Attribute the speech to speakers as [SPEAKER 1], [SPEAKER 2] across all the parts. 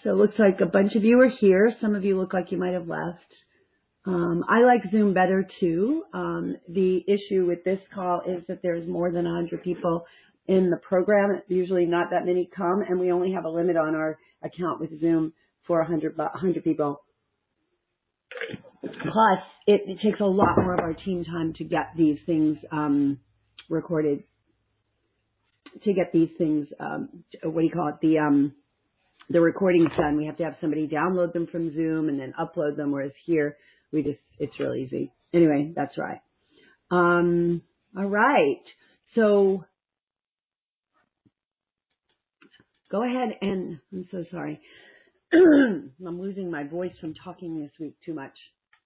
[SPEAKER 1] So it looks like a bunch of you are here. Some of you look like you might have left. I like Zoom better too. The issue with this call is that there's more than 100 people in the program. Usually not that many come, and we only have a limit on our account with Zoom for 100 people. Plus, it takes a lot more of our team time to get these things recorded, to get these things, the recordings done. We have to have somebody download them from Zoom and then upload them, whereas here, it's real easy. Anyway, that's right. All right. So go ahead and, I'm so sorry. I'm losing my voice from talking this week too much.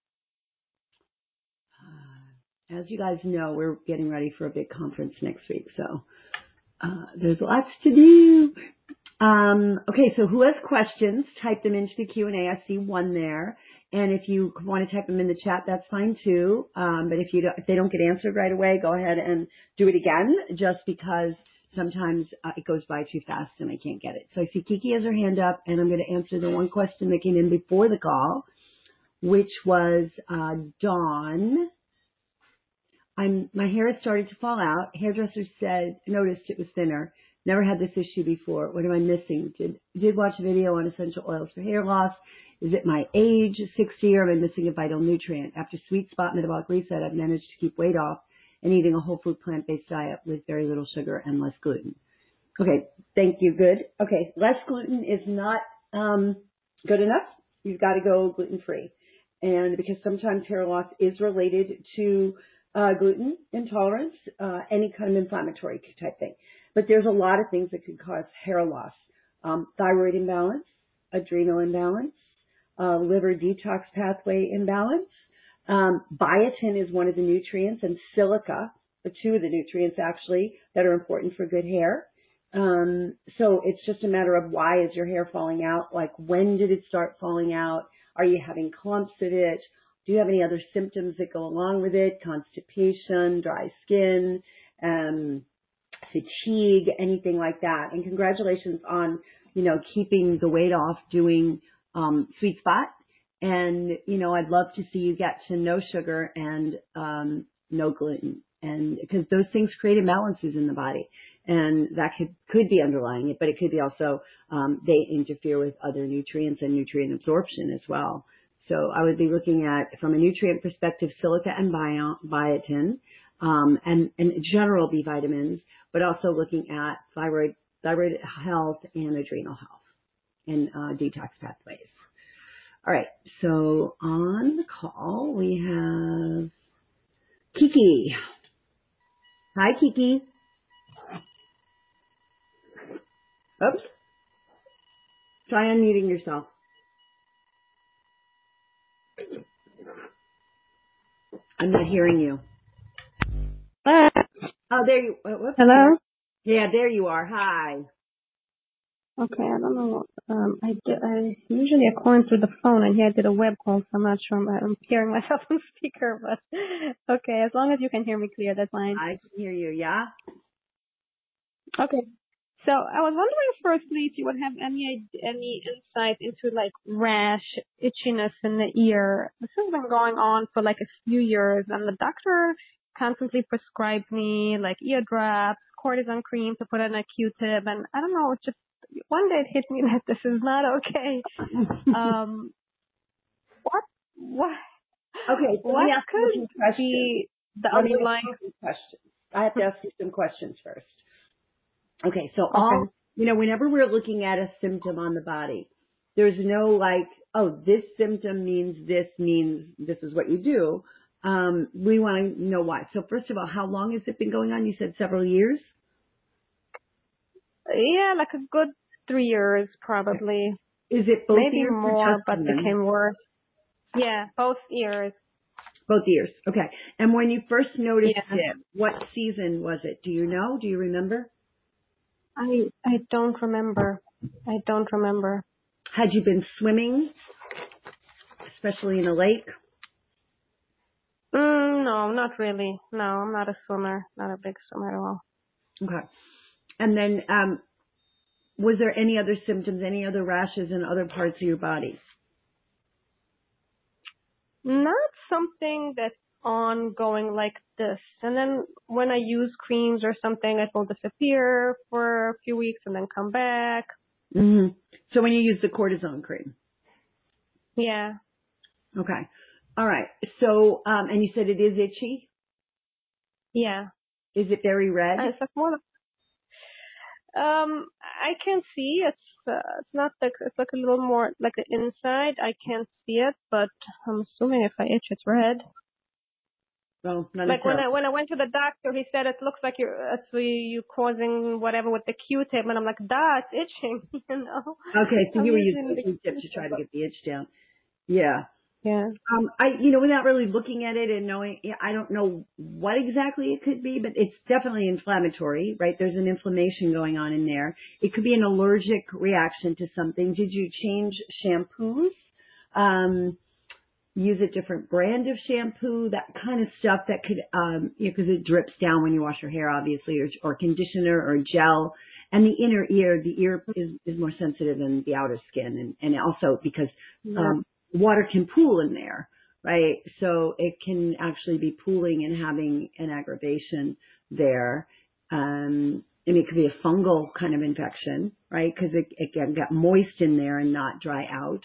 [SPEAKER 1] As you guys know, we're getting ready for a big conference next week, so there's lots to do. Okay, so who has questions, type them into the Q&A. I see one there. And if you want to type them in the chat, that's fine too. But if they don't get answered right away, go ahead and do it again, just because sometimes it goes by too fast and I can't get it. So I see Kiki has her hand up, and I'm going to answer the one question that came in before the call, which was Dawn. My hair has started to fall out. Hairdresser noticed it was thinner. Never had this issue before. What am I missing? Did watch a video on essential oils for hair loss. Is it my age, 60, or am I missing a vital nutrient? After Sweet Spot Metabolic Reset, I've managed to keep weight off and eating a whole food plant-based diet with very little sugar and less gluten. Okay, thank you. Good. Okay, less gluten is not good enough. You've got to go gluten-free. And because sometimes hair loss is related to gluten intolerance, any kind of inflammatory type thing. But there's a lot of things that could cause hair loss. Thyroid imbalance, adrenal imbalance, liver detox pathway imbalance. Biotin is one of the nutrients, and silica are two of the nutrients actually that are important for good hair. So it's just a matter of, why is your hair falling out? Like, when did it start falling out? Are you having clumps of it? Do you have any other symptoms that go along with it? Constipation, dry skin, fatigue, anything like that. And congratulations on, keeping the weight off doing Sweet Spot. And, I'd love to see you get to no sugar and no gluten. And because those things create imbalances in the body. And that could be underlying it, but it could be also they interfere with other nutrients and nutrient absorption as well. So I would be looking at, from a nutrient perspective, silica and biotin, and general B vitamins, but also looking at thyroid health and adrenal health and detox pathways. All right, so on the call we have Kiki. Hi, Kiki. Oops. Try unmuting yourself. I'm not hearing you. Oh, there you are.
[SPEAKER 2] Hello?
[SPEAKER 1] Yeah, there you are. Hi.
[SPEAKER 2] Okay, I don't know. I usually I call in through the phone, and here I did a web call, so I'm not sure I'm hearing myself on speaker, but okay, as long as you can hear me clear, that's fine.
[SPEAKER 1] I can hear you, yeah?
[SPEAKER 2] Okay. So I was wondering firstly if you would have any insight into like rash, itchiness in the ear. This has been going on for like a few years, and the doctor constantly prescribed me like ear drops, cortisone cream to put on a Q-tip, and I don't know, just one day it hit me that this is not okay. What
[SPEAKER 1] Okay, so
[SPEAKER 2] what could be the underlying
[SPEAKER 1] questions? I have to ask you some questions first. Okay, so whenever we're looking at a symptom on the body, there's no like, oh, this symptom means this is what you do. We want to know why. So first of all, how long has it been going on? You said several years?
[SPEAKER 2] Yeah, like a good 3 years probably.
[SPEAKER 1] Is it both
[SPEAKER 2] maybe
[SPEAKER 1] ears?
[SPEAKER 2] Maybe more, but became worse. Yeah, both ears.
[SPEAKER 1] Both ears. Okay. And when you first noticed it, what season was it? Do you know? Do you remember?
[SPEAKER 2] I don't remember.
[SPEAKER 1] Had you been swimming, especially in a lake?
[SPEAKER 2] No, not really. No, I'm not a swimmer. Not a big swimmer at all.
[SPEAKER 1] Okay. And then, was there any other symptoms, any other rashes in other parts of your body?
[SPEAKER 2] Not something that's ongoing like this. And then when I use creams or something, it will disappear for a few weeks and then come back.
[SPEAKER 1] Mm-hmm. So when you use the cortisone cream?
[SPEAKER 2] Yeah.
[SPEAKER 1] Okay. All right. So, and you said it is itchy?
[SPEAKER 2] Yeah.
[SPEAKER 1] Is it very red?
[SPEAKER 2] It's like more. I can see it's not like it's like a little more like the inside. I can't see it, but I'm assuming if I itch, it's red.
[SPEAKER 1] Well, not
[SPEAKER 2] Like when
[SPEAKER 1] necessarily.
[SPEAKER 2] I went to the doctor, he said it looks like you causing whatever with the Q-tip, and I'm like, it's itching, you know.
[SPEAKER 1] Okay, so
[SPEAKER 2] I'm
[SPEAKER 1] you were
[SPEAKER 2] using
[SPEAKER 1] using
[SPEAKER 2] the
[SPEAKER 1] the Q-tip to
[SPEAKER 2] Q-tip,
[SPEAKER 1] try to
[SPEAKER 2] but
[SPEAKER 1] get the itch down. Yeah.
[SPEAKER 2] yeah.
[SPEAKER 1] Without really looking at it and knowing, I don't know what exactly it could be, but it's definitely inflammatory, right? There's an inflammation going on in there. It could be an allergic reaction to something. Did you change shampoos? Use a different brand of shampoo, that kind of stuff that could, because it drips down when you wash your hair, obviously, or conditioner or gel. And the inner ear, the ear is more sensitive than the outer skin. And also because,
[SPEAKER 2] Yeah.
[SPEAKER 1] water can pool in there, right? So it can actually be pooling and having an aggravation there. And it could be a fungal kind of infection, right? Because it can get moist in there and not dry out.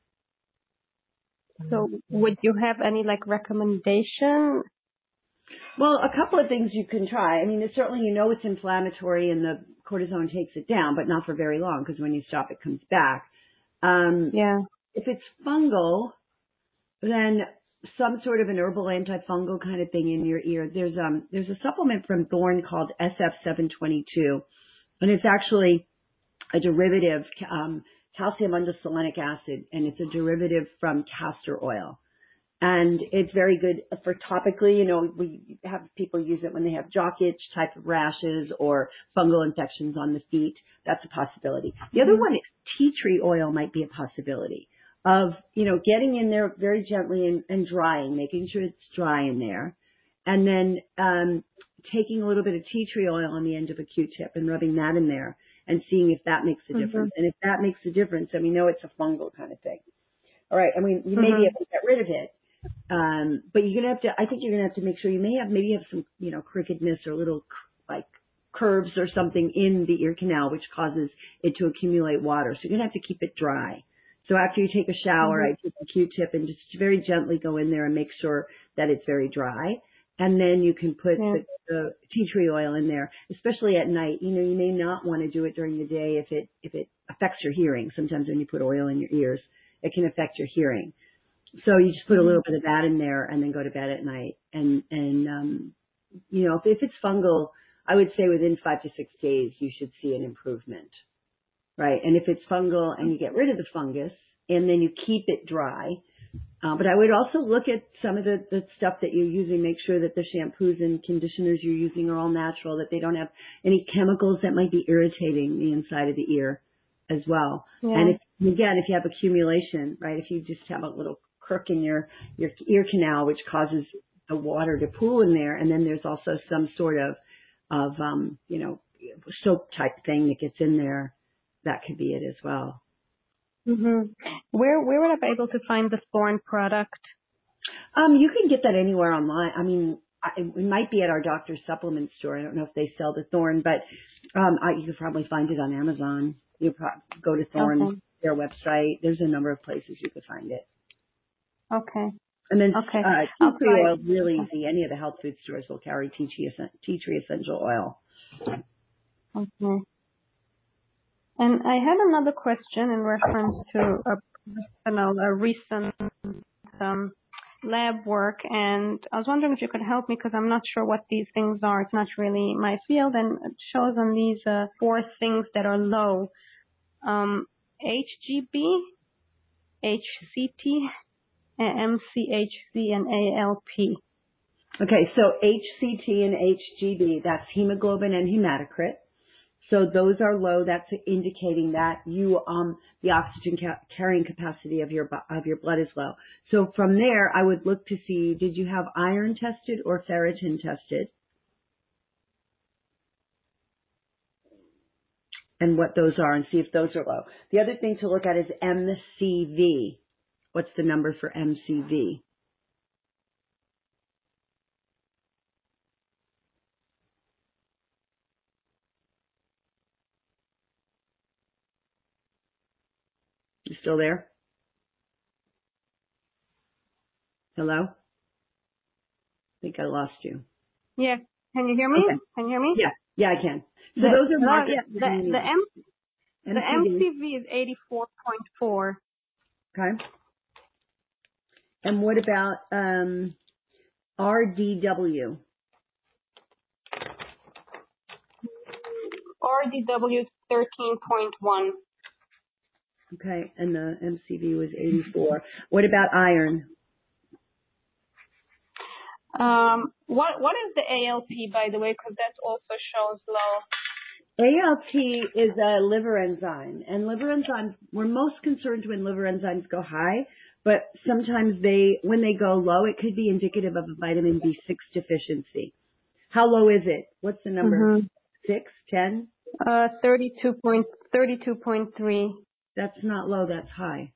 [SPEAKER 2] So would you have any like recommendation?
[SPEAKER 1] Well, a couple of things you can try. I mean, it's certainly, it's inflammatory and the cortisone takes it down, but not for very long because when you stop, it comes back.
[SPEAKER 2] Yeah.
[SPEAKER 1] If it's fungal, then some sort of an herbal antifungal kind of thing in your ear. There's a supplement from Thorne called SF722, and it's actually a derivative, calcium undesolenic acid, and it's a derivative from castor oil. And it's very good for topically. We have people use it when they have jock itch type of rashes or fungal infections on the feet. That's a possibility. The other one is tea tree oil might be a possibility of, getting in there very gently and drying, making sure it's dry in there. And then, taking a little bit of tea tree oil on the end of a Q-tip and rubbing that in there and seeing if that makes a difference. And if that makes a difference, then we know it's a fungal kind of thing. All right. I mean, you may be able to get rid of it. But you're going to have to, I think you're going to have to make sure you maybe have some, crookedness or little like curves or something in the ear canal, which causes it to accumulate water. So you're going to have to keep it dry. So after you take a shower, I take a Q-tip and just very gently go in there and make sure that it's very dry. And then you can put the tea tree oil in there, especially at night. You may not want to do it during the day if it affects your hearing. Sometimes when you put oil in your ears, it can affect your hearing. So you just put a little bit of that in there and then go to bed at night. And if it's fungal, I would say within 5 to 6 days, you should see an improvement, right? And if it's fungal and you get rid of the fungus and then you keep it dry, but I would also look at some of the stuff that you're using, make sure that the shampoos and conditioners you're using are all natural, that they don't have any chemicals that might be irritating the inside of the ear as well. Yeah. And if you have accumulation, right, if you just have a little crook in your ear canal, which causes the water to pool in there, and then there's also some sort of soap type thing that gets in there, that could be it as well.
[SPEAKER 2] Where would I be able to find the Thorne product?
[SPEAKER 1] You can get that anywhere online. I mean, it might be at our doctor's supplement store. I don't know if they sell the Thorne, but you could probably find it on Amazon. You go to Thorne, their website. There's a number of places you could find it.
[SPEAKER 2] Okay.
[SPEAKER 1] And then tea tree oil is really easy. Any of the health food stores will carry tea tree essential oil.
[SPEAKER 2] Okay. And I had another question in reference to a recent lab work, and I was wondering if you could help me because I'm not sure what these things are. It's not really my field, and it shows on these 4 things that are low: HGB, HCT, MCHC, and ALP.
[SPEAKER 1] Okay, so HCT and HGB, that's hemoglobin and hematocrit. So those are low. That's indicating that the oxygen carrying capacity of your blood is low. So from there, I would look to see, did you have iron tested or ferritin tested? and what those are and see if those are low. The other thing to look at is MCV. What's the number for MCV? You still there? Hello? I think I lost you.
[SPEAKER 2] Yeah. Can you hear me?
[SPEAKER 1] Okay.
[SPEAKER 2] Can you hear me?
[SPEAKER 1] Yeah. Yeah, I can. So those are markers.
[SPEAKER 2] The MCV is 84.4.
[SPEAKER 1] Okay. And what about RDW?
[SPEAKER 2] RDW is 13.1.
[SPEAKER 1] Okay, and the MCV was 84. What about iron?
[SPEAKER 2] What is the ALP, by the way? Because that also shows low.
[SPEAKER 1] ALT is a liver enzyme, and liver enzymes, we're most concerned when liver enzymes go high, but sometimes when they go low, it could be indicative of a vitamin B6 deficiency. How low is it? What's the number?
[SPEAKER 2] Mm-hmm.
[SPEAKER 1] 6, 10?
[SPEAKER 2] 32.3.
[SPEAKER 1] That's not low, that's high.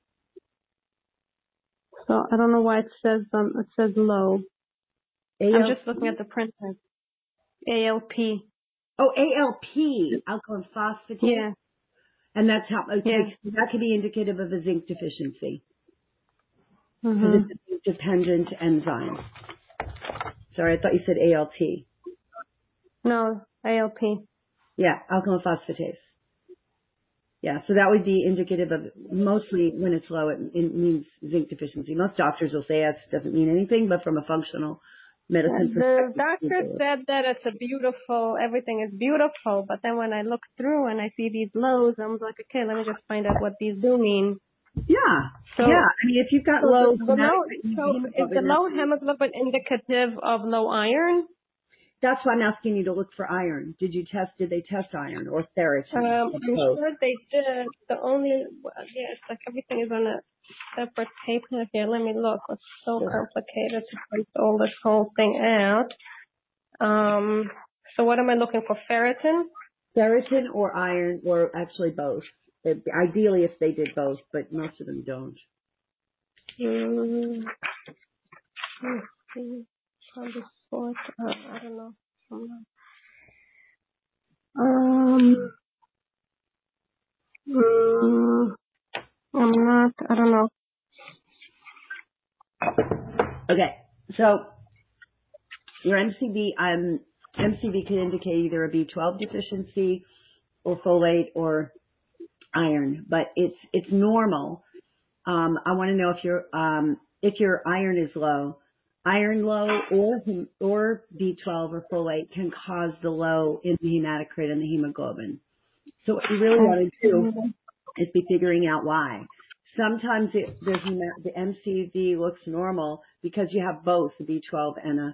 [SPEAKER 2] So I don't know why it says low.
[SPEAKER 1] ALP?
[SPEAKER 2] I'm just looking at the printer. ALP.
[SPEAKER 1] Oh, ALP, alkaline phosphatase.
[SPEAKER 2] Yeah.
[SPEAKER 1] And that's how, okay,
[SPEAKER 2] Yeah.
[SPEAKER 1] that could be indicative of a zinc deficiency. Because
[SPEAKER 2] Mm-hmm.
[SPEAKER 1] it's a zinc-dependent enzyme. Sorry, I thought you said ALT.
[SPEAKER 2] No, ALP.
[SPEAKER 1] Yeah, alkaline phosphatase. Yeah, so that would be indicative of, mostly when it's low, it means zinc deficiency. Most doctors will say that doesn't mean anything, but from a functional medicine
[SPEAKER 2] The
[SPEAKER 1] perspective.
[SPEAKER 2] doctor said that everything is beautiful, but then when I look through and I see these lows, I'm like, okay, let me just find out what these do mean.
[SPEAKER 1] Yeah,
[SPEAKER 2] So,
[SPEAKER 1] yeah. I mean, if you've got low,
[SPEAKER 2] is the low hemoglobin indicative of low iron?
[SPEAKER 1] That's why I'm asking you to look for iron. Did they test iron or ferritin?
[SPEAKER 2] I'm sure they did. It's like everything is on a separate paper here. Let me look. It's so complicated to print all this whole thing out. So what am I looking for? Ferritin?
[SPEAKER 1] Ferritin or iron, or actually both. Ideally if they did both, but most of them don't.
[SPEAKER 2] On the spot, I don't know. I don't know.
[SPEAKER 1] Okay, so your MCV can indicate either a B12 deficiency or folate or iron, but it's normal. I want to know if your iron is low. Iron low or B12 or folate can cause the low in the hematocrit and the hemoglobin. So what you really want to do is be figuring out why. Sometimes the MCV looks normal because you have both the B12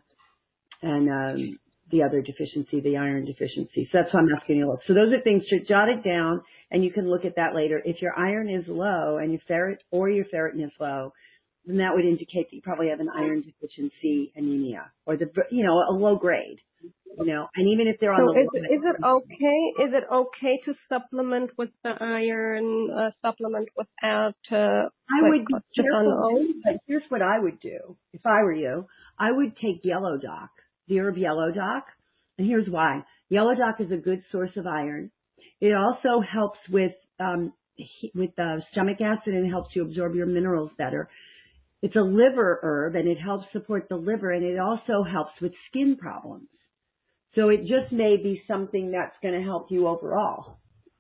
[SPEAKER 1] and the other deficiency, the iron deficiency. So that's why I'm asking you to look. So those are things to jot it down, and you can look at that later. If your iron is low and your ferritin is low, then that would indicate that you probably have an iron deficiency anemia or a low grade. And even if they're on
[SPEAKER 2] so
[SPEAKER 1] the
[SPEAKER 2] is it okay to supplement with the iron, supplement without,
[SPEAKER 1] I would be
[SPEAKER 2] just on the
[SPEAKER 1] careful.
[SPEAKER 2] own?
[SPEAKER 1] But here's what I would do if I were you. I would take Yellow Doc, the herb Yellow Doc, and here's why. Yellow Doc is a good source of iron. It also helps with stomach acid, and it helps you absorb your minerals better. It's a liver herb, and it helps support the liver, and it also helps with skin problems. So it just may be something that's going to help you overall.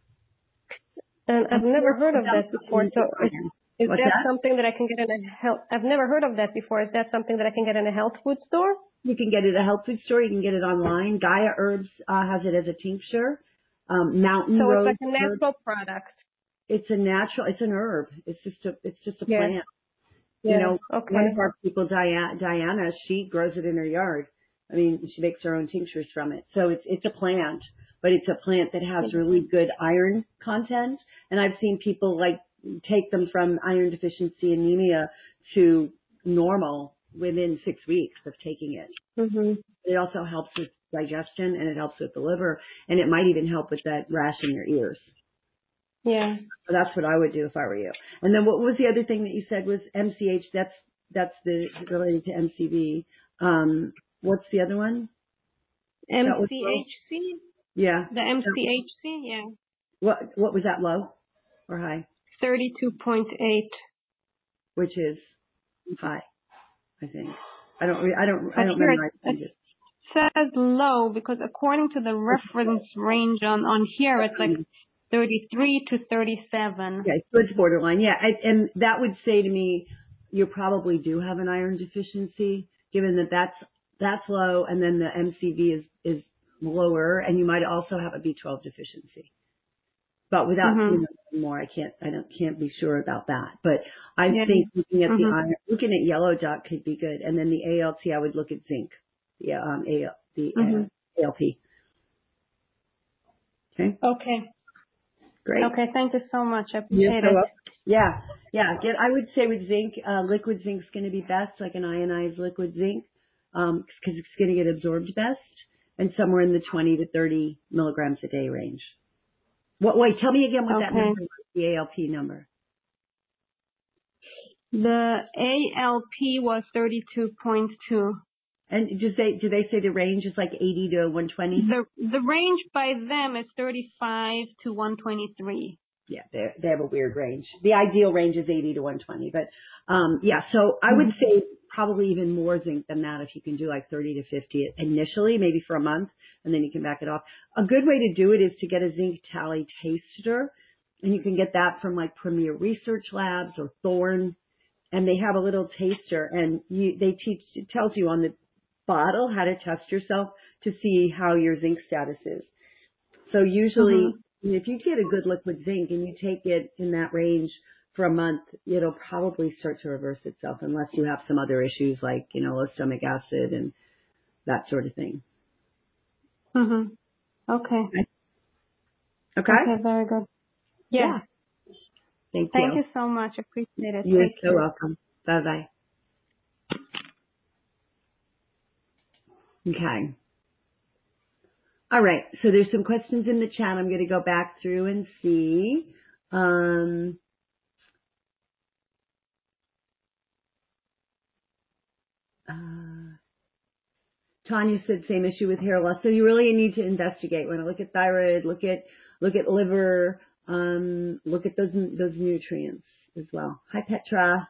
[SPEAKER 2] And I've never heard of that before. So is
[SPEAKER 1] What's
[SPEAKER 2] that something that I can get in a health? I've never heard of that before. Is that something that I can get in a health food store?
[SPEAKER 1] You can get it at a health food store. You can get it online. Gaia Herbs has it as a tincture. Mountain Rose.
[SPEAKER 2] So it's like a natural product.
[SPEAKER 1] It's an herb. It's just a plant.
[SPEAKER 2] Yeah.
[SPEAKER 1] One of our people, Diana, she grows it in her yard. I mean, she makes her own tinctures from it. So it's a plant, but it's a plant that has really good iron content. And I've seen people take them from iron deficiency anemia to normal within 6 weeks of taking it.
[SPEAKER 2] Mm-hmm.
[SPEAKER 1] It also helps with digestion, and it helps with the liver, and it might even help with that rash in your ears.
[SPEAKER 2] Yeah.
[SPEAKER 1] So that's what I would do if I were you. And then what was the other thing that you said was MCH? That's the related to MCV. What's the other one?
[SPEAKER 2] MCHC?
[SPEAKER 1] Yeah.
[SPEAKER 2] The MCHC, yeah.
[SPEAKER 1] What was that, low or high?
[SPEAKER 2] 32.8.
[SPEAKER 1] Which is high, I think. I don't
[SPEAKER 2] But here
[SPEAKER 1] memorize
[SPEAKER 2] it
[SPEAKER 1] it.
[SPEAKER 2] says low because according to the reference range on here, it's like 33 to 37.
[SPEAKER 1] Yeah, so it's borderline. Yeah, and that would say to me, you probably do have an iron deficiency, given that that's low, and then the MCV is lower, and you might also have a B12 deficiency. But without more, I can't be sure about that. But I think looking at the iron, looking at yellow dot could be good, and then the ALT, I would look at zinc, the ALP. Okay.
[SPEAKER 2] Okay.
[SPEAKER 1] Great.
[SPEAKER 2] Okay. Thank you so much. I appreciate it.
[SPEAKER 1] Yeah. I would say with zinc, liquid zinc is going to be best, like an ionized liquid zinc, because it's going to get absorbed best, and somewhere in the 20 to 30 milligrams a day range. Wait, tell me again what that number was, the ALP number.
[SPEAKER 2] The ALP was 32.2.
[SPEAKER 1] And do they say the range is like 80 to 120?
[SPEAKER 2] The range by them is 35 to 123.
[SPEAKER 1] Yeah, they have a weird range. The ideal range is 80 to 120, but so I would say probably even more zinc than that if you can do like 30 to 50 initially, maybe for a month, and then you can back it off. A good way to do it is to get a zinc tally taster, and you can get that from like Premier Research Labs or Thorne, and they have a little taster, and it tells you on the bottle how to test yourself to see how your zinc status is. So usually, if you get a good liquid zinc and you take it in that range for a month, it'll probably start to reverse itself unless you have some other issues like, low stomach acid and that sort of thing.
[SPEAKER 2] Okay.
[SPEAKER 1] Okay.
[SPEAKER 2] Okay, very good. Yeah.
[SPEAKER 1] Thank
[SPEAKER 2] you so much. Appreciate it.
[SPEAKER 1] You're so welcome. Bye-bye. Okay. All right. So there's some questions in the chat. I'm going to go back through and see. Tanya said same issue with hair loss. So you really need to investigate. When I look at thyroid, look at liver, look at those nutrients as well. Hi Petra.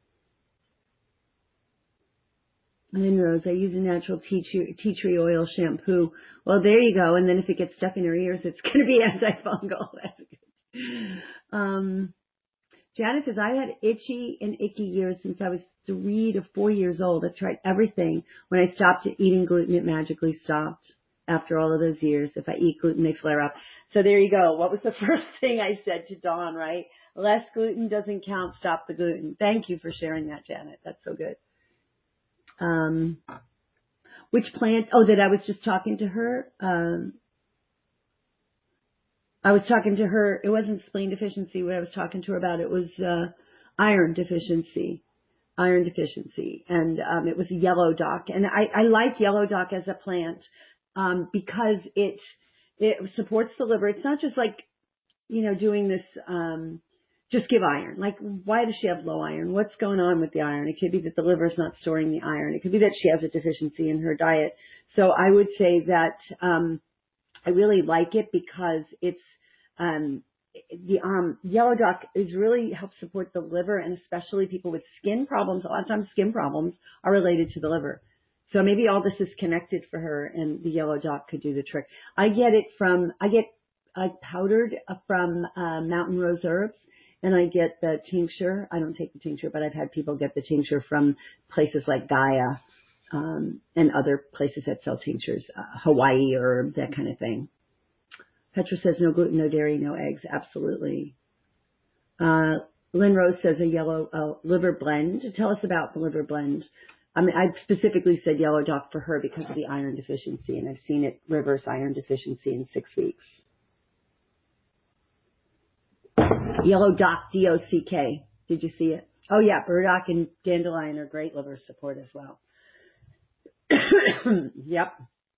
[SPEAKER 1] And Rose, I use a natural tea tree oil shampoo. Well, there you go. And then if it gets stuck in her ears, it's going to be antifungal. That's good. Janet says, I had itchy and icky years since I was 3 to 4 years old. I tried everything. When I stopped eating gluten, it magically stopped after all of those years. If I eat gluten, they flare up. So there you go. What was the first thing I said to Dawn, right? Less gluten doesn't count. Stop the gluten. Thank you for sharing that, Janet. That's so good. Which plant? Oh, that I was just talking to her. I was talking to her. It wasn't spleen deficiency. What I was talking to her about, it was iron deficiency. And it was yellow dock. And I like yellow dock as a plant because it supports the liver. It's not just like doing this. Just give iron. Like, why does she have low iron? What's going on with the iron? It could be that the liver is not storing the iron. It could be that she has a deficiency in her diet. So I would say that I really like it because it's the yellow dock is really helps support the liver, and especially people with skin problems. A lot of times skin problems are related to the liver. So maybe all this is connected for her, and the yellow dock could do the trick. I get powdered from Mountain Rose Herbs. And I get the tincture. I don't take the tincture, but I've had people get the tincture from places like Gaia and other places that sell tinctures, Hawaii or that kind of thing. Petra says no gluten, no dairy, no eggs. Absolutely. Lynn Rose says a yellow liver blend. Tell us about the liver blend. I mean, I specifically said yellow dock for her because of the iron deficiency, and I've seen it reverse iron deficiency in 6 weeks. Yellow dock, D-O-C-K. Did you see it? Oh yeah, burdock and dandelion are great liver support as well. Yep.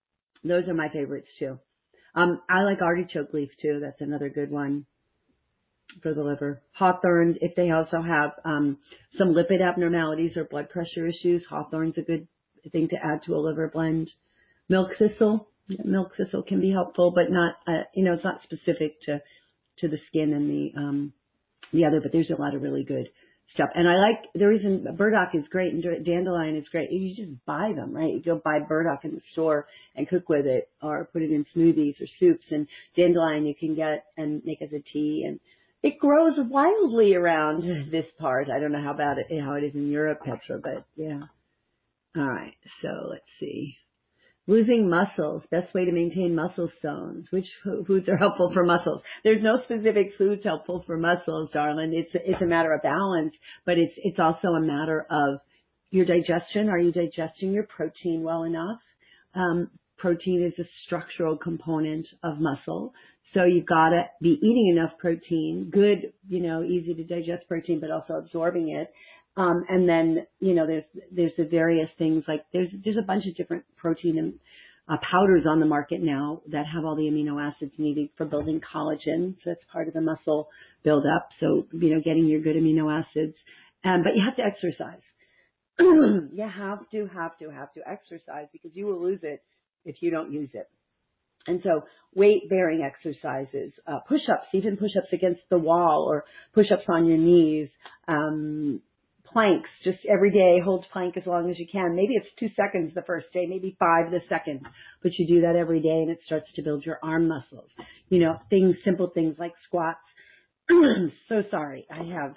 [SPEAKER 1] Those are my favorites too. I like artichoke leaf too. That's another good one. for the liver. Hawthorn, if they also have some lipid abnormalities or blood pressure issues, hawthorn's a good thing to add to a liver blend. Milk thistle. Milk thistle can be helpful, but not, it's not specific to the skin and the other, but there's a lot of really good stuff. And I like, the reason burdock is great and dandelion is great, you just buy them, right? You go buy burdock in the store and cook with it or put it in smoothies or soups, and dandelion you can get and make as a tea, and it grows wildly around this part. I don't know how it is in Europe, Petra, but yeah. All right, so let's see. Losing muscles, best way to maintain muscle stones. Which foods are helpful for muscles? There's no specific foods helpful for muscles, darling. It's a matter of balance, but it's also a matter of your digestion. Are you digesting your protein well enough? Protein is a structural component of muscle. So you've got to be eating enough protein, good, easy to digest protein, but also absorbing it. And then, there's the various things like there's a bunch of different protein and powders on the market now that have all the amino acids needed for building collagen. So that's part of the muscle buildup. So, getting your good amino acids. But you have to exercise. You have to exercise because you will lose it if you don't use it. And so weight-bearing exercises, push-ups, even push-ups against the wall or push-ups on your knees, planks, just every day, hold plank as long as you can. Maybe it's 2 seconds the first day, maybe 5 the second, but you do that every day and it starts to build your arm muscles. Simple things like squats. So sorry, I have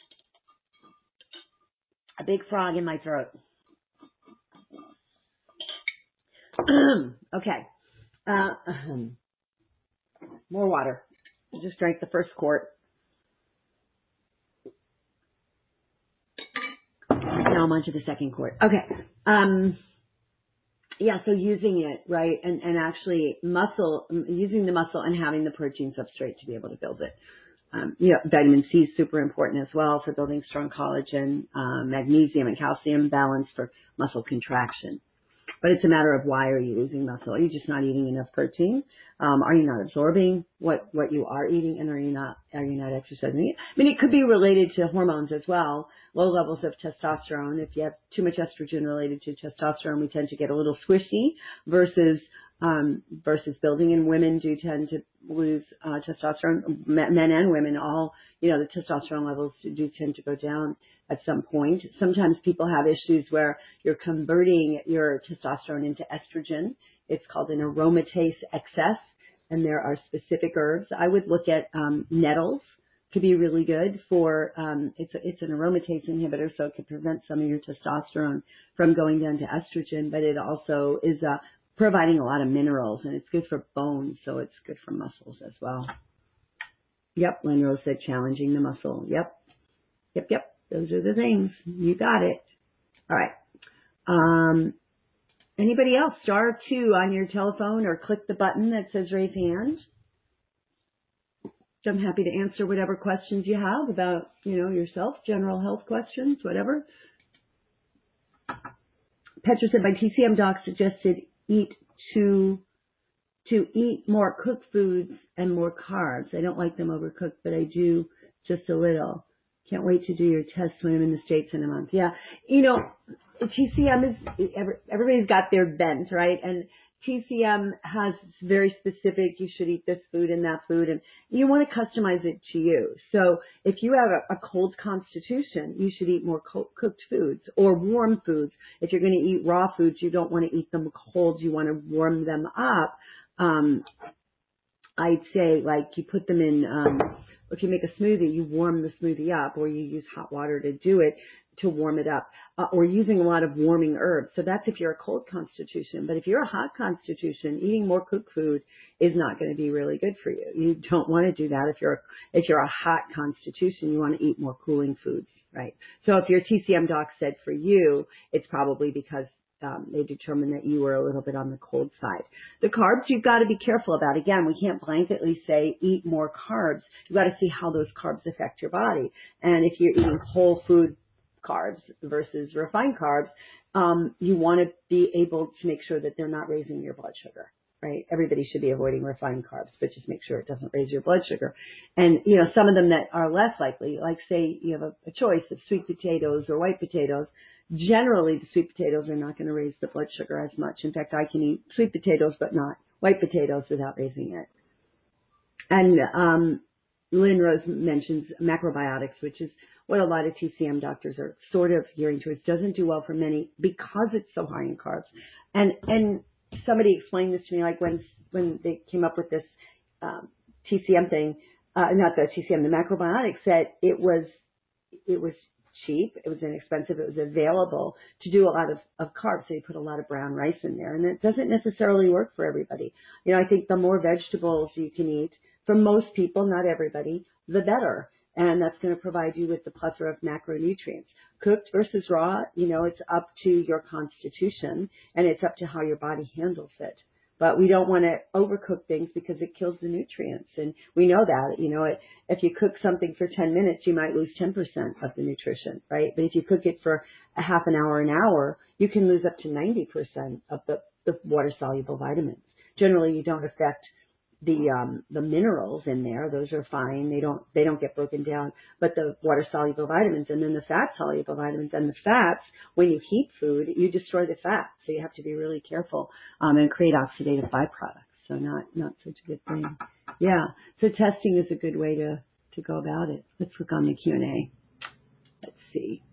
[SPEAKER 1] a big frog in my throat. Okay. More water. I just drank the first quart. Now I'm on to the second quart. Okay. So using it, right, and actually using the muscle and having the protein substrate to be able to build it. Vitamin C is super important as well for building strong collagen, magnesium and calcium balance for muscle contraction. But it's a matter of why are you losing muscle? Are you just not eating enough protein? Are you not absorbing what you are eating, and are you not exercising? I mean, it could be related to hormones as well. Low levels of testosterone. If you have too much estrogen related to testosterone, we tend to get a little squishy versus building. And women do tend to lose testosterone. Men and women all, the testosterone levels do tend to go down at some point. Sometimes people have issues where you're converting your testosterone into estrogen. It's called an aromatase excess, and there are specific herbs. I would look at nettles. Could be really good for, it's an aromatase inhibitor, so it could prevent some of your testosterone from going down to estrogen, but it also is providing a lot of minerals, and it's good for bones, so it's good for muscles as well. Yep, Lynn Rose said challenging the muscle. Yep. Those are the things. You got it. All right. Anybody else? Star 2 on your telephone or click the button that says raise hand. I'm happy to answer whatever questions you have about, yourself, general health questions, whatever. Petra said, my TCM doc suggested to eat more cooked foods and more carbs. I don't like them overcooked, but I do just a little. Can't wait to do your test when I'm in the States in a month. Yeah. TCM is, everybody's got their bent, right? And TCM has very specific, you should eat this food and that food, and you want to customize it to you. So if you have a cold constitution, you should eat more cooked foods or warm foods. If you're going to eat raw foods, you don't want to eat them cold. You want to warm them up. I'd say like you put them in, if you make a smoothie, you warm the smoothie up, or you use hot water to do it, to warm it up, or using a lot of warming herbs. So that's if you're a cold constitution. But if you're a hot constitution, eating more cooked food is not going to be really good for you. You don't want to do that. If you're a hot constitution, you want to eat more cooling foods, right? So if your TCM doc said for you, it's probably because they determined that you were a little bit on the cold side. The carbs you've got to be careful about. Again, we can't blanketly say eat more carbs. You've got to see how those carbs affect your body. And if you're eating whole food carbs versus refined carbs, you want to be able to make sure that they're not raising your blood sugar. right? Everybody should be avoiding refined carbs, but just make sure it doesn't raise your blood sugar. And, some of them that are less likely, like say you have a choice of sweet potatoes or white potatoes. Generally, the sweet potatoes are not going to raise the blood sugar as much. In fact, I can eat sweet potatoes, but not white potatoes without raising it. And Lynn Rose mentions macrobiotics, which is what a lot of TCM doctors are sort of gearing towards. Doesn't do well for many because it's so high in carbs. And somebody explained this to me, like when they came up with this TCM thing, not the TCM, the macrobiotics, that it was cheap, it was inexpensive, it was available to do a lot of carbs. So you put a lot of brown rice in there, and it doesn't necessarily work for everybody. I think the more vegetables you can eat, for most people, not everybody, the better. And that's going to provide you with the plethora of macronutrients. Cooked versus raw, it's up to your constitution, and it's up to how your body handles it. But we don't want to overcook things because it kills the nutrients. And we know that, if you cook something for 10 minutes, you might lose 10% of the nutrition, right? But if you cook it for a half an hour, you can lose up to 90% of the water-soluble vitamins. Generally, you don't affect the minerals in there. Those are fine. They don't get broken down. But the water-soluble vitamins and then the fat-soluble vitamins and the fats, when you heat food, you destroy the fat. So you have to be really careful and create oxidative byproducts. So not such a good thing. Yeah. So testing is a good way to go about it. Let's look on the Q&A. Let's see.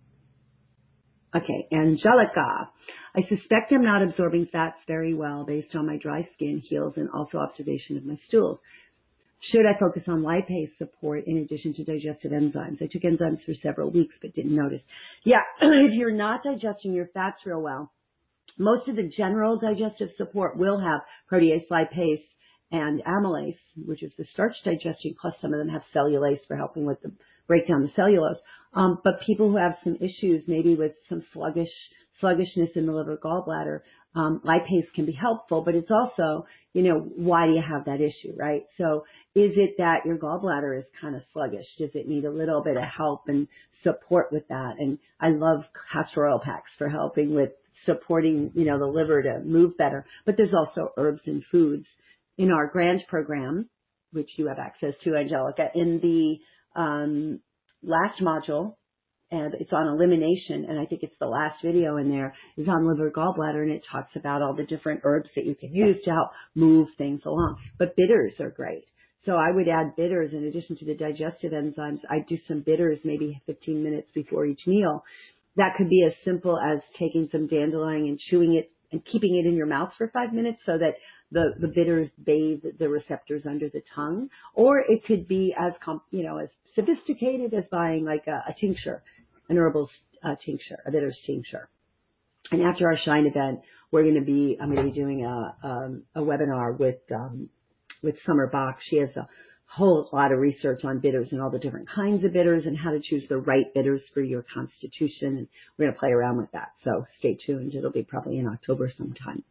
[SPEAKER 1] Okay, Angelica. I suspect I'm not absorbing fats very well based on my dry skin, heels, and also observation of my stools. Should I focus on lipase support in addition to digestive enzymes? I took enzymes for several weeks but didn't notice. Yeah, if you're not digesting your fats real well, most of the general digestive support will have protease, lipase, and amylase, which is the starch digestion, plus some of them have cellulase for helping with the break down the cellulose. But people who have some issues, maybe with some sluggishness in the liver gallbladder, lipase can be helpful, but it's also, why do you have that issue, right? So is it that your gallbladder is kind of sluggish? Does it need a little bit of help and support with that? And I love castor oil packs for helping with supporting, the liver to move better. But there's also herbs and foods in our GRAND program, which you have access to, Angelica, in the last module, and it's on elimination, and I think it's the last video in there, is on liver gallbladder, and it talks about all the different herbs that you can use to help move things along. But bitters are great. So I would add bitters in addition to the digestive enzymes. I'd do some bitters maybe 15 minutes before each meal. That could be as simple as taking some dandelion and chewing it and keeping it in your mouth for 5 minutes so that the bitters bathe the receptors under the tongue. Or it could be as sophisticated as buying like a tincture, an herbal tincture, a bitters tincture. And after our Shine event, I'm going to be doing a webinar with Summer Bach. She has a whole lot of research on bitters and all the different kinds of bitters and how to choose the right bitters for your constitution. And we're going to play around with that. So stay tuned. It'll be probably in October sometime.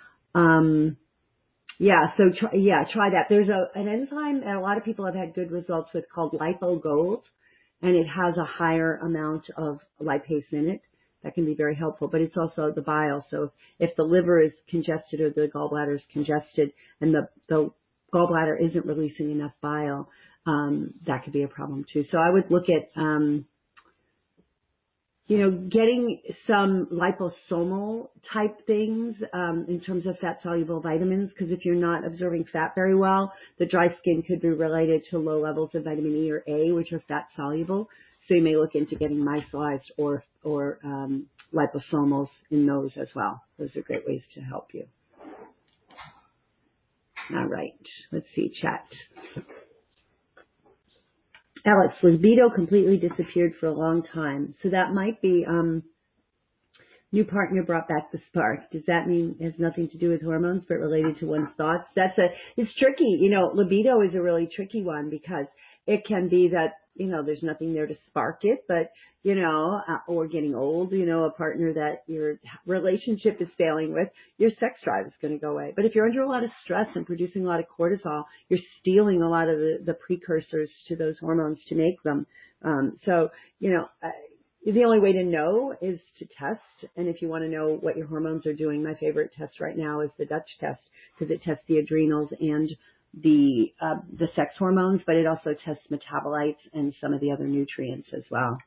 [SPEAKER 1] Try that. There's an enzyme that a lot of people have had good results with called LipoGold, and it has a higher amount of lipase in it. That can be very helpful, but it's also the bile. So if the liver is congested or the gallbladder is congested and the gallbladder isn't releasing enough bile, that could be a problem too. So I would look at, getting some liposomal type things in terms of fat-soluble vitamins, because if you're not absorbing fat very well, the dry skin could be related to low levels of vitamin E or A, which are fat-soluble. So you may look into getting micellized or liposomals in those as well. Those are great ways to help you. All right. Let's see, chat. Alex, libido completely disappeared for a long time. So that might be new partner brought back the spark. Does that mean it has nothing to do with hormones but related to one's thoughts? It's tricky. Libido is a really tricky one because it can be that, there's nothing there to spark it, but, or getting old, a partner that your relationship is failing with, your sex drive is going to go away. But if you're under a lot of stress and producing a lot of cortisol, you're stealing a lot of the precursors to those hormones to make them. the only way to know is to test. And if you want to know what your hormones are doing, my favorite test right now is the Dutch test because it tests the adrenals and the sex hormones, but it also tests metabolites and some of the other nutrients as well.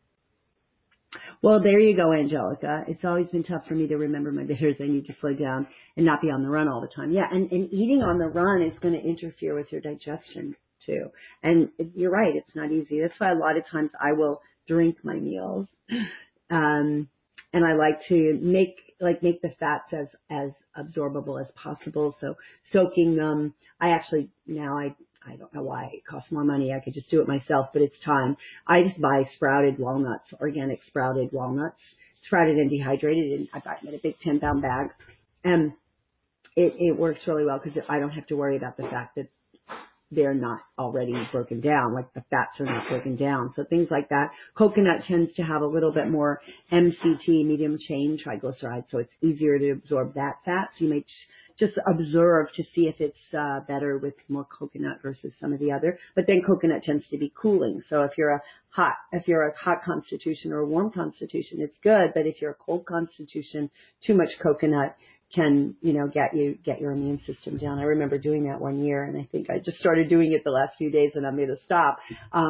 [SPEAKER 1] Well, there you go, Angelica. It's always been tough for me to remember my bitters. I need to slow down and not be on the run all the time. Yeah, and eating on the run is going to interfere with your digestion too. And you're right, it's not easy. That's why a lot of times I will drink my meals. And I like to make the fats as absorbable as possible. So soaking them, I actually now I don't know why it costs more money. I could just do it myself, but it's time. I just buy sprouted walnuts, organic sprouted walnuts, sprouted and dehydrated, and I buy them in a big 10-pound bag. And it works really well because I don't have to worry about the fact that they're not already broken down, like the fats are not broken down. So things like that. Coconut tends to have a little bit more MCT, medium chain triglycerides, so it's easier to absorb that fat. So you may just observe to see if it's better with more coconut versus some of the other. But then coconut tends to be cooling. So if you're a hot constitution or a warm constitution, it's good. But if you're a cold constitution, too much coconut can, get your immune system down. I remember doing that one year, and I think I just started doing it the last few days, and I'm going to stop.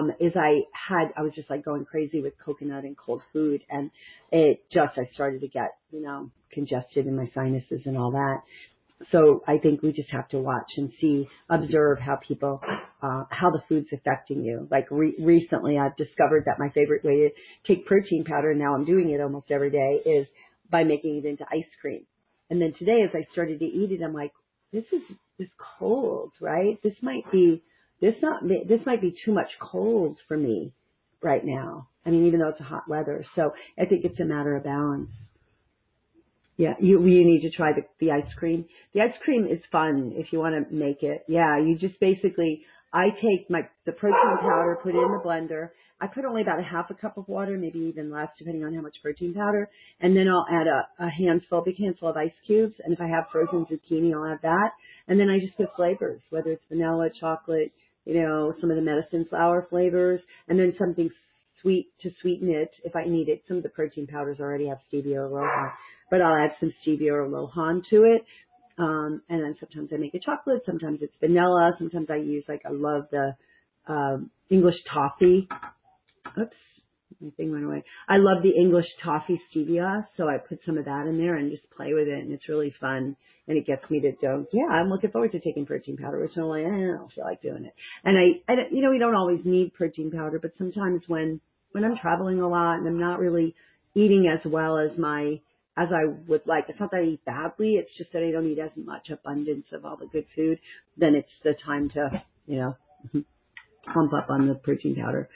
[SPEAKER 1] I was just like going crazy with coconut and cold food, and I started to get, congested in my sinuses and all that. So I think we just have to watch and observe how people, how the food's affecting you. Like recently I've discovered that my favorite way to take protein powder, and now I'm doing it almost every day, is by making it into ice cream. And then today as I started to eat it, I'm like, this is cold, right? This might be too much cold for me right now. I mean, even though it's a hot weather. So I think it's a matter of balance. Yeah, you need to try the ice cream. The ice cream is fun if you want to make it. Yeah, you just basically, I take the protein powder, put it in the blender. I put only about a half a cup of water, maybe even less, depending on how much protein powder. And then I'll add a big handful of ice cubes. And if I have frozen zucchini, I'll add that. And then I just put flavors, whether it's vanilla, chocolate, some of the medicine flower flavors, and then something sweet to sweeten it if I need it. Some of the protein powders already have stevia or lohan, but I'll add some stevia or lohan to it. And then sometimes I make it chocolate, sometimes it's vanilla, sometimes I love the English toffee. Oops, my thing went away. I love the English toffee stevia, so I put some of that in there and just play with it, and it's really fun. And it gets me to go, yeah, I'm looking forward to taking protein powder, which I'm like, I don't feel like doing it. And we don't always need protein powder, but sometimes when I'm traveling a lot and I'm not really eating as well as I would like, it's not that I eat badly, it's just that I don't eat as much abundance of all the good food, then it's the time to, pump up on the protein powder.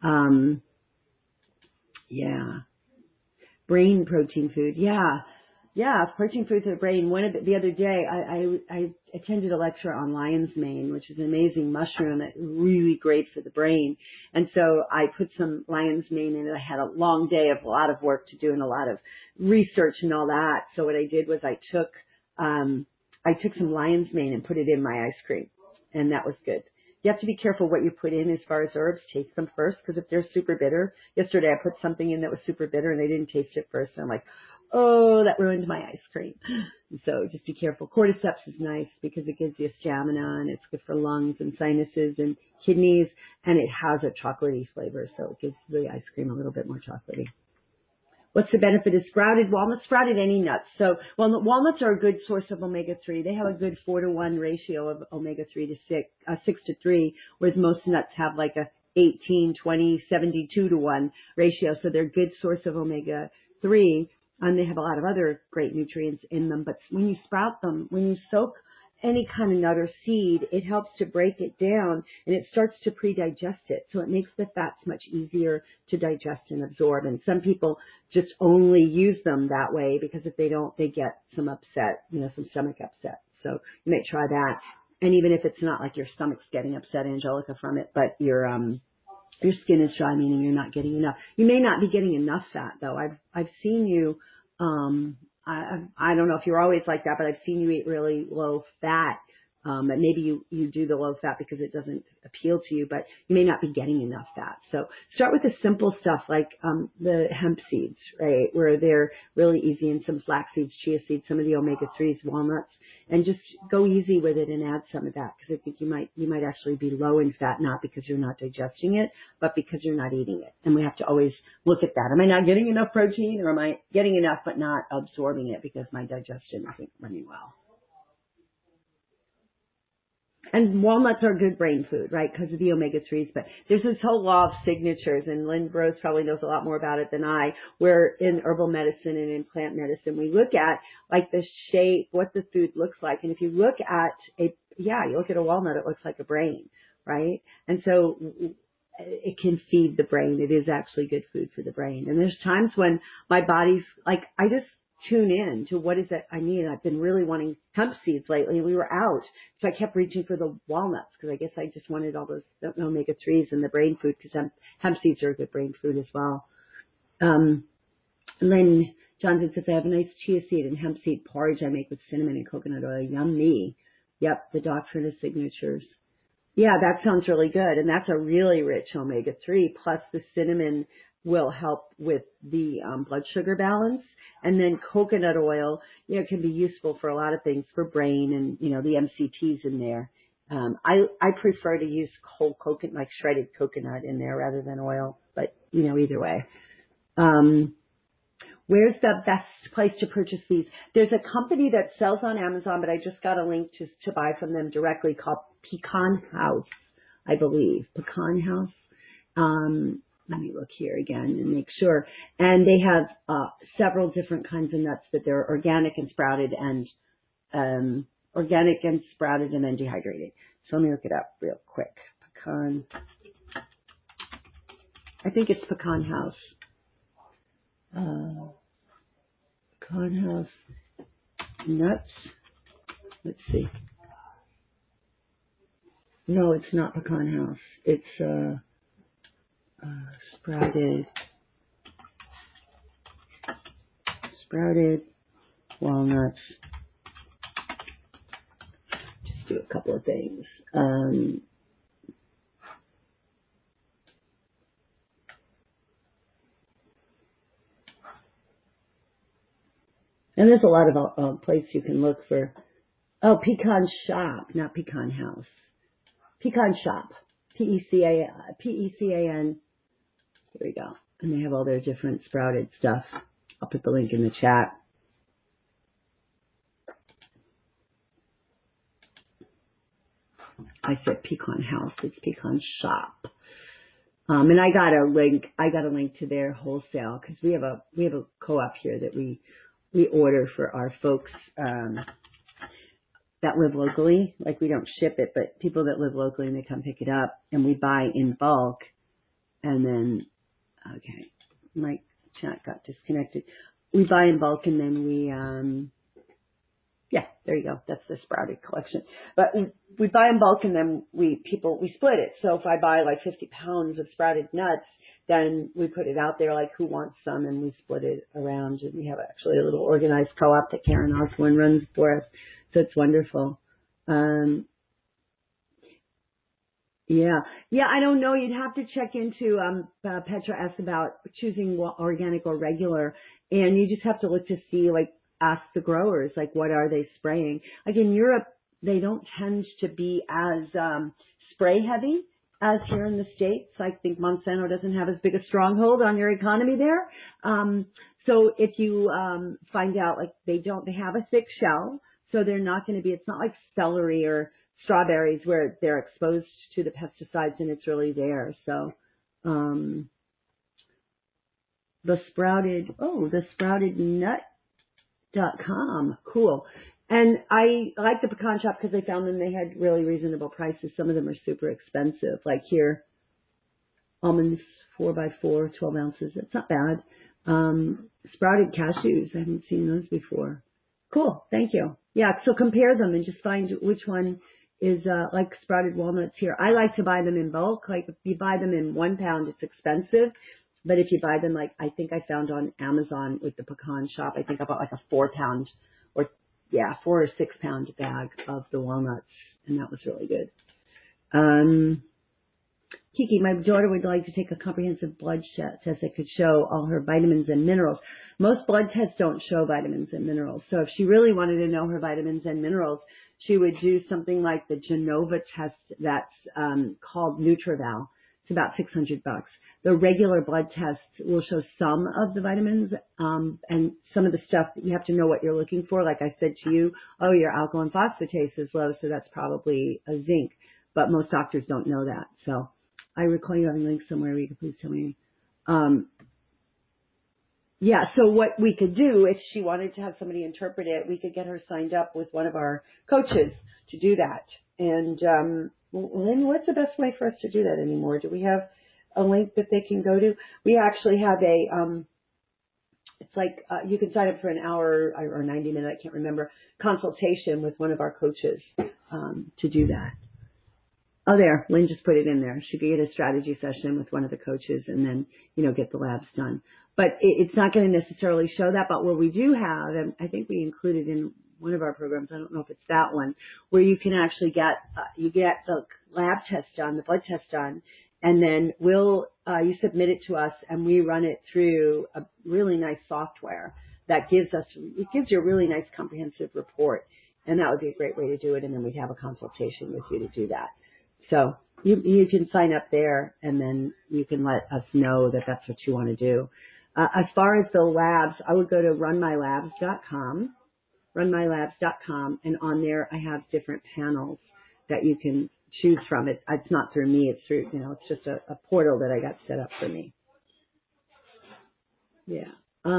[SPEAKER 1] Yeah. Brain protein food. Yeah. Protein food for the brain. The other day, I attended a lecture on lion's mane, which is an amazing mushroom that's really great for the brain. And so I put some lion's mane in it. I had a long day of a lot of work to do and a lot of research and all that. So what I did was I took some lion's mane and put it in my ice cream, and that was good. You have to be careful what you put in as far as herbs. Taste them first, because if they're super bitter. Yesterday I put something in that was super bitter and I didn't taste it first. And I'm like, oh, that ruined my ice cream. And so just be careful. Cordyceps is nice because it gives you stamina, and it's good for lungs and sinuses and kidneys, and it has a chocolatey flavor, so it gives the ice cream a little bit more chocolatey. What's the benefit of sprouted walnuts? Sprouted any nuts. So walnuts are a good source of omega-3. They have a good 4-to-1 ratio of omega-3 to 6 to 3, whereas most nuts have like a 18, 20, 72-to-1 ratio. So they're a good source of omega-3, and they have a lot of other great nutrients in them. But when you sprout them, when you soak any kind of nut or seed, it helps to break it down, and it starts to pre-digest it. So it makes the fats much easier to digest and absorb. And some people just only use them that way because if they don't, they get some upset, some stomach upset. So you may try that. And even if it's not like your stomach's getting upset, Angelica, from it, but your skin is dry, meaning you're not getting enough. You may not be getting enough fat, though. I've seen you, I don't know if you're always like that, but I've seen you eat really low fat And maybe you do the low fat because it doesn't appeal to you, but you may not be getting enough fat. So start with the simple stuff like the hemp seeds, right, where they're really easy, and some flax seeds, chia seeds, some of the omega-3s, walnuts, and just go easy with it and add some of that, because I think you might actually be low in fat, not because you're not digesting it, but because you're not eating it. And we have to always look at that. Am I not getting enough protein, or am I getting enough but not absorbing it because my digestion isn't running well? And walnuts are good brain food, right, because of the omega-3s. But there's this whole law of signatures, and Lynn Rose probably knows a lot more about it than I, where in herbal medicine and in plant medicine, we look at, like, the shape, what the food looks like. And if you look at you look at a walnut, it looks like a brain, right? And so it can feed the brain. It is actually good food for the brain. And there's times when my body's like, I just tune in to what is it I need. I've been really wanting hemp seeds lately. We were out, so I kept reaching for the walnuts because I guess I just wanted all those omega-3s and the brain food, because hemp seeds are a good brain food as well. Lynn Johnson says, I have a nice chia seed and hemp seed porridge I make with cinnamon and coconut oil. Yummy. Yep, the doctrine of signatures. Yeah, that sounds really good. And that's a really rich omega-3. Plus the cinnamon will help with the blood sugar balance. And then coconut oil, can be useful for a lot of things, for brain and, the MCTs in there. I prefer to use whole coconut, like shredded coconut in there rather than oil, but, either way. Where's the best place to purchase these? There's a company that sells on Amazon, but I just got a link to buy from them directly, called Pecan House, I believe. Pecan House. Let me look here again and make sure. And they have several different kinds of nuts that they're organic and sprouted and then dehydrated. So let me look it up real quick. Pecan. I think it's Pecan House. Pecan House nuts. Let's see. No, it's not Pecan House. It's sprouted walnuts. Just do a couple of things. And there's a lot of places you can look for. Oh, Pecan Shop, not Pecan House. Pecan Shop. Pecan. Here we go. And they have all their different sprouted stuff. I'll put the link in the chat. I said Pecan House. It's Pecan Shop. And I got a link to their wholesale, because we have a co-op here that we order for our folks that live locally. Like, we don't ship it, but people that live locally, and they come pick it up, and we buy in bulk. And then, okay, my chat got disconnected. We buy in bulk, and then we, there you go. That's the sprouted collection. But we buy in bulk, and then we split it. So if I buy like 50 pounds of sprouted nuts, then we put it out there, like, who wants some, and we split it around. And we have actually a little organized co-op that Karen Osborne runs for us. So it's wonderful. Yeah, I don't know. You'd have to check into, Petra asked about choosing organic or regular, and you just have to look to see, like, ask the growers, like, what are they spraying? Like, in Europe, they don't tend to be as spray heavy as here in the States. I think Monsanto doesn't have as big a stronghold on your economy there. So if you find out, like, they have a thick shell, so they're not going to be, it's not like celery or strawberries where they're exposed to the pesticides and it's really there. So, the sprouted nut.com. Cool. And I like the Pecan Shop because I found them, they had really reasonable prices. Some of them are super expensive. Like here, almonds 4x4, 12 ounces. It's not bad. Sprouted cashews. I haven't seen those before. Cool. Thank you. Yeah. So compare them and just find which one is, like sprouted walnuts here. I like to buy them in bulk. Like, if you buy them in 1 pound, it's expensive. But if you buy them, like, I think I found on Amazon with the Pecan Shop, I think I bought like a 4 or 6 pound bag of the walnuts. and that was really good. Kiki, my daughter would like to take a comprehensive blood test that could show all her vitamins and minerals. Most blood tests don't show vitamins and minerals. So if she really wanted to know her vitamins and minerals, she would do something like the Genova test that's called NutrEval. It's about $600. The regular blood test will show some of the vitamins and some of the stuff that you have to know what you're looking for. Like I said to you, oh, your alkaline phosphatase is low, so that's probably a zinc. But most doctors don't know that. So I recall you having links somewhere where you could please tell me. Yeah, so what we could do, if she wanted to have somebody interpret it, we could get her signed up with one of our coaches to do that. And Lynn, what's the best way for us to do that anymore? Do we have a link that they can go to? We actually have a, it's like you can sign up for an hour or 90 minute, I can't remember, consultation with one of our coaches to do that. Oh, there, Lynn just put it in there. She could get a strategy session with one of the coaches and then, get the labs done. But it's not going to necessarily show that. But what we do have, and I think we included in one of our programs, I don't know if it's that one, where you can actually get, you get the lab test done, the blood test done, and then you submit it to us and we run it through a really nice software that gives you a really nice comprehensive report. And that would be a great way to do it. And then we'd have a consultation with you to do that. So you can sign up there and then you can let us know that that's what you want to do. As far as the labs, I would go to runmylabs.com, and on there I have different panels that you can choose from. It's not through me, it's through, it's just a portal that I got set up for me. Yeah.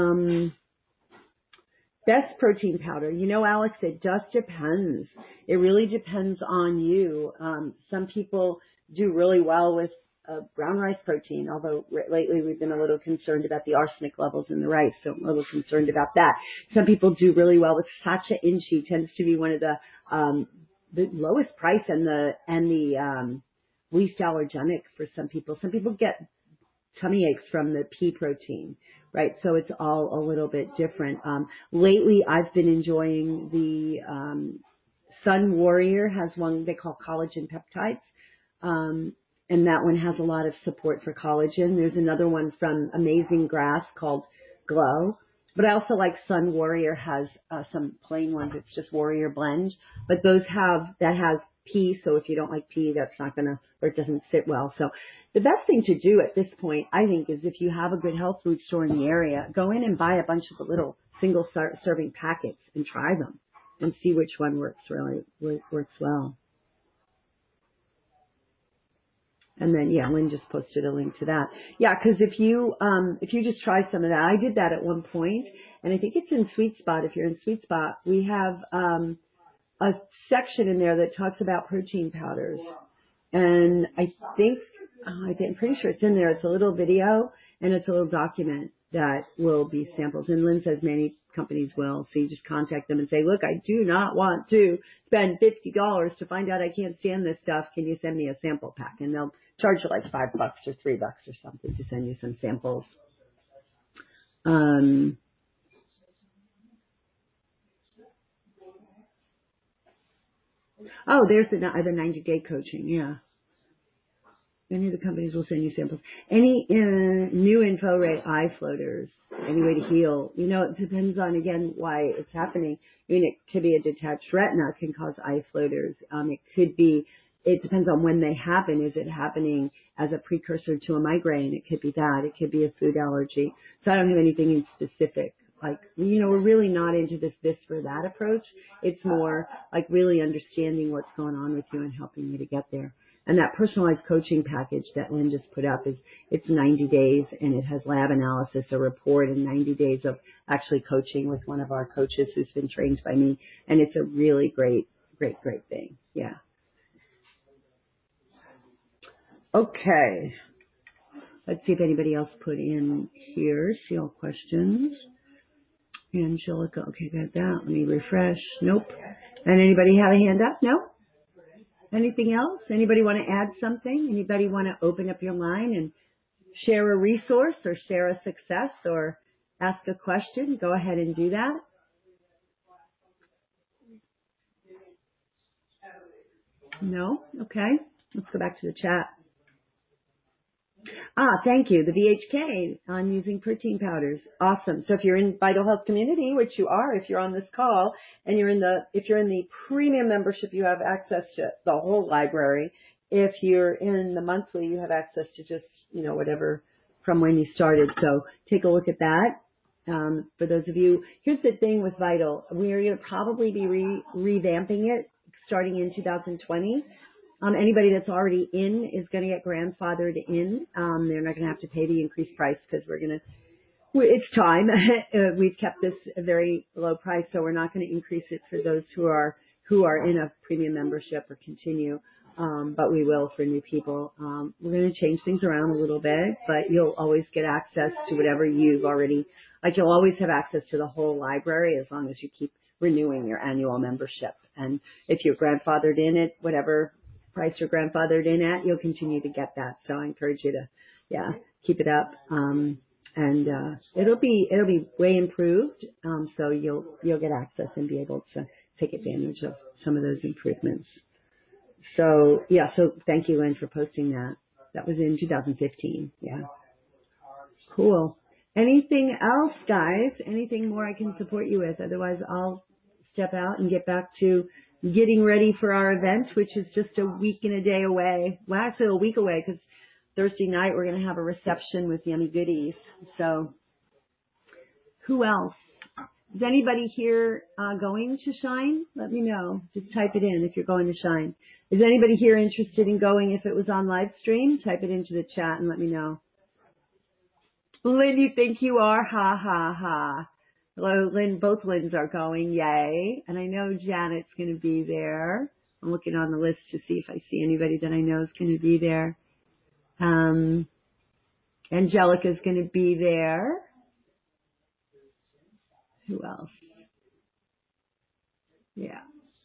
[SPEAKER 1] Best protein powder. Alex, it just depends. It really depends on you. Some people do really well with brown rice protein, although lately we've been a little concerned about the arsenic levels in the rice, so I'm a little concerned about that. Some people do really well with Sacha Inchi. Tends to be one of the lowest price and the least allergenic for some people. Some people get tummy aches from the pea protein, right? So it's all a little bit different. Lately, I've been enjoying the Sun Warrior has one they call collagen peptides, and that one has a lot of support for collagen. There's another one from Amazing Grass called Glow, but I also like Sun Warrior has some plain ones. It's just Warrior Blend, but that has pea. So if you don't like pea, that's not gonna, or it doesn't sit well. So the best thing to do at this point, I think, is if you have a good health food store in the area, go in and buy a bunch of the little single serving packets and try them and see which one works well. And then, Lynn just posted a link to that. Yeah, because if you just try some of that, I did that at one point, and I think it's in Sweet Spot. If you're in Sweet Spot, we have a section in there that talks about protein powders, and I'm pretty sure it's in there. It's a little video and it's a little document that will be samples. And Lynn says many companies will, so you just contact them and say, look, I do not want to spend $50 to find out I can't stand this stuff. Can you send me a sample pack? And they'll charge you like $5 or $3 or something to send you some samples. Oh, there's the other 90-day coaching. Yeah. Many of the companies will send you samples. Any new info, right? Eye floaters, any way to heal. It depends on, again, why it's happening. It could be a detached retina can cause eye floaters. It depends on when they happen. Is it happening as a precursor to a migraine? It could be that. It could be a food allergy. So I don't have anything in specific. Like, we're really not into this for that approach. It's more like really understanding what's going on with you and helping you to get there. And that personalized coaching package that Lynn just put up it's 90 days and it has lab analysis, a report, and 90 days of actually coaching with one of our coaches who's been trained by me. And it's a really great thing. Yeah. Okay. Let's see if anybody else put in here. See all questions. Angelica. Okay, got that. Let me refresh. Nope. And anybody have a hand up? No? Anything else? Anybody want to add something? Anybody want to open up your line and share a resource or share a success or ask a question? Go ahead and do that. No? Okay. Let's go back to the chat. Thank you. The VHK. I'm using protein powders. Awesome. So if you're in Vital Health Community, which you are, if you're on this call, and if you're in the premium membership, you have access to the whole library. If you're in the monthly, you have access to just, whatever from when you started. So take a look at that. For those of you, here's the thing with Vital. We are going to probably be revamping it starting in 2020. Anybody that's already in is going to get grandfathered in. They're not going to have to pay the increased price because it's time. We've kept this a very low price, so we're not going to increase it for those who are in a premium membership or continue. But we will for new people. We're going to change things around a little bit, but you'll always get access to whatever you've already, you'll always have access to the whole library as long as you keep renewing your annual membership. And if you're grandfathered in at whatever price you're grandfathered in at, you'll continue to get that. So I encourage you to, keep it up. And it'll be way improved. So you'll get access and be able to take advantage of some of those improvements. So thank you, Lynn, for posting that. That was in 2015. Yeah. Cool. Anything else, guys? Anything more I can support you with? Otherwise, I'll step out and get back to getting ready for our event, which is just a week and a day away. Well, actually a week away because Thursday night we're going to have a reception with Yummy Goodies. So who else? Is anybody here going to Shine? Let me know. Just type it in if you're going to Shine. Is anybody here interested in going if it was on live stream? Type it into the chat and let me know. Lynn, you think you are? Ha, ha, ha. Hello, Lynn. Both Lynn's are going. Yay. And I know Janet's going to be there. I'm looking on the list to see if I see anybody that I know is going to be there. Angelica's going to be there. Who else? Yeah.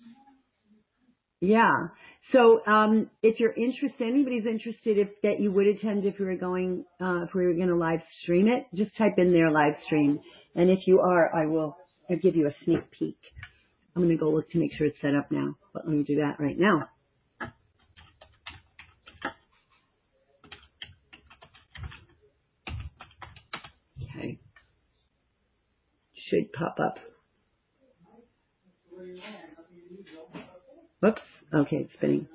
[SPEAKER 1] Yeah. So, if you're interested, anybody's interested that you would attend if we were going to live stream it, just type in there live stream. And if you are, I'll give you a sneak peek. I'm going to go look to make sure it's set up now, but let me do that right now. Okay. Should pop up. Whoops. Okay, it's spinning.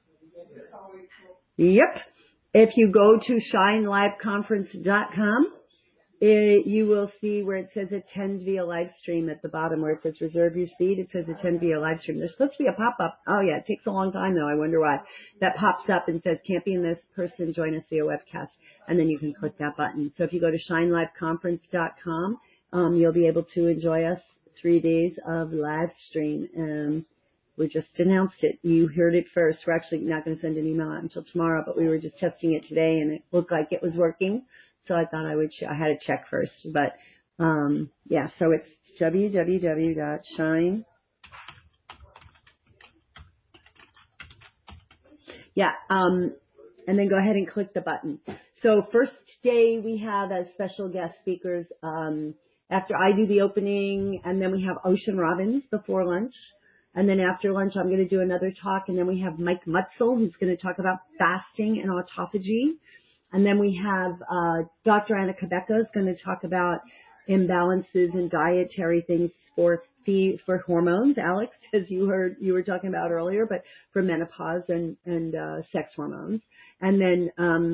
[SPEAKER 1] Yep. If you go to shineliveconference.com, you will see where it says attend via live stream at the bottom where it says reserve your seat. It says attend via live stream. There's supposed to be a pop-up. Oh, yeah, it takes a long time, though. I wonder why. That pops up and says can't be in this person, join us via webcast. And then you can click that button. So if you go to shineliveconference.com, you'll be able to enjoy us 3 days of live stream. We just announced it. You heard it first. We're actually not going to send an email out until tomorrow, but we were just testing it today and it looked like it was working. So I thought I had to check first. But, so it's www.shine. And then go ahead and click the button. So first day we have as special guest speakers, after I do the opening, and then we have Ocean Robbins before lunch. And then after lunch, I'm going to do another talk. And then we have Mike Mutzel, who's going to talk about fasting and autophagy. And then we have Dr. Anna Kabeka is going to talk about imbalances in dietary things for hormones, Alex, as you were talking about earlier, but for menopause and sex hormones. And then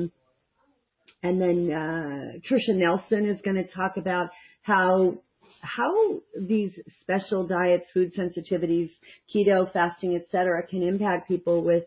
[SPEAKER 1] Tricia Nelson is going to talk about how these special diets, food sensitivities, keto, fasting, etc., can impact people with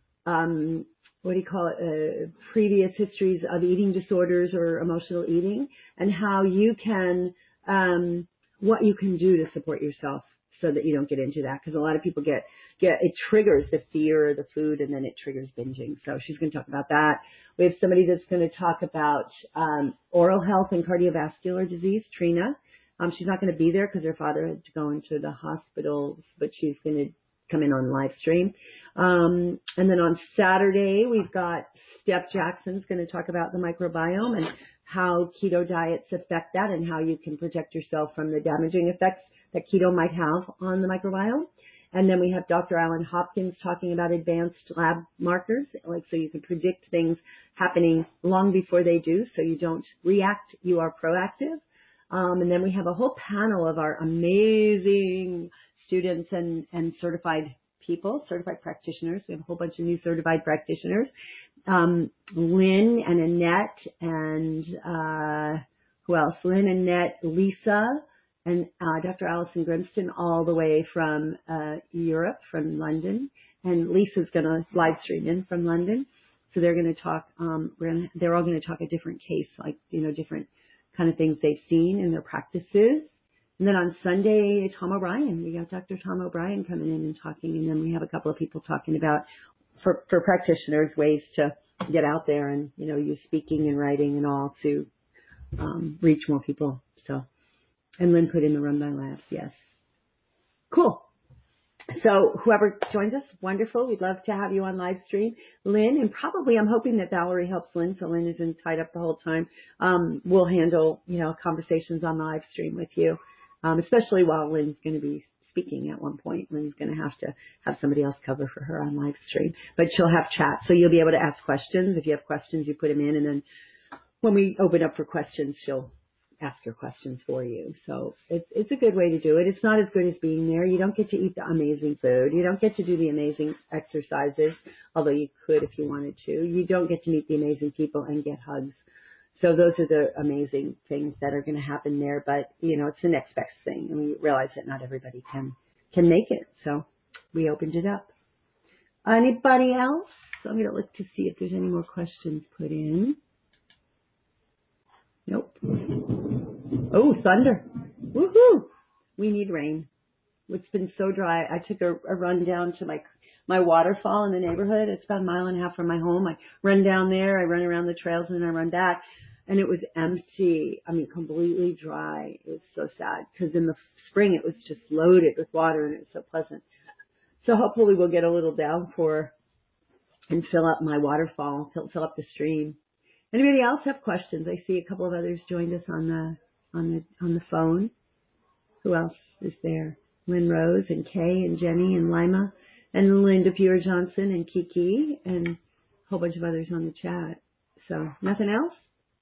[SPEAKER 1] previous histories of eating disorders or emotional eating, and how you can what you can do to support yourself so that you don't get into that, because a lot of people get it triggers the fear of the food and then it triggers binging. So she's going to talk about that. We have somebody that's going to talk about oral health and cardiovascular disease, Trina. She's not going to be there because her father had to go into the hospital, but she's going to come in on live stream. And then on Saturday, we've got Steph Jackson's going to talk about the microbiome and how keto diets affect that and how you can protect yourself from the damaging effects that keto might have on the microbiome. And then we have Dr. Alan Hopkins talking about advanced lab markers, like so you can predict things happening long before they do, so you don't react, you are proactive. And then we have a whole panel of our amazing students and certified people, certified practitioners. We have a whole bunch of new certified practitioners. Lynn and Annette and who else? Lynn, Annette, Lisa, and Dr. Alison Grimston, all the way from Europe, from London. And Lisa's going to live stream in from London. So they're going to talk, they're all going to talk a different case, like, different kind of things they've seen in their practices. And then on Sunday, Tom O'Brien, we got Dr. Tom O'Brien coming in and talking. And then we have a couple of people talking about, for practitioners, ways to get out there and, use speaking and writing and all to reach more people. So, and Lynn put in the Run by Labs, yes. Cool. So whoever joins us, wonderful. We'd love to have you on live stream. Lynn, and probably I'm hoping that Valerie helps Lynn, so Lynn isn't tied up the whole time. We'll handle, conversations on the live stream with you, especially while Lynn's going to be speaking at one point. Lynn's going to have somebody else cover for her on live stream, but she'll have chat. So you'll be able to ask questions. If you have questions, you put them in, and then when we open up for questions, she'll ask your questions for you. So it's a good way to do it. It's not as good as being there. You don't get to eat the amazing food. You don't get to do the amazing exercises, although you could if you wanted to. You don't get to meet the amazing people and get hugs. So those are the amazing things that are going to happen there. But, it's the next best thing. And we realize that not everybody can make it. So we opened it up. Anybody else? I'm going to look to see if there's any more questions put in. Nope. Oh, thunder. Woohoo. We need rain. It's been so dry. I took a run down to my waterfall in the neighborhood. It's about a mile and a half from my home. I run down there. I run around the trails and then I run back. And it was empty. I mean, completely dry. It was so sad because in the spring it was just loaded with water and it was so pleasant. So hopefully we'll get a little downpour and fill up my waterfall, fill up the stream. Anybody else have questions? I see a couple of others joined us on the phone. Who else is there? Lynn Rose and Kay and Jenny and Lima and Linda Pure Johnson and Kiki and a whole bunch of others on the chat. So nothing else?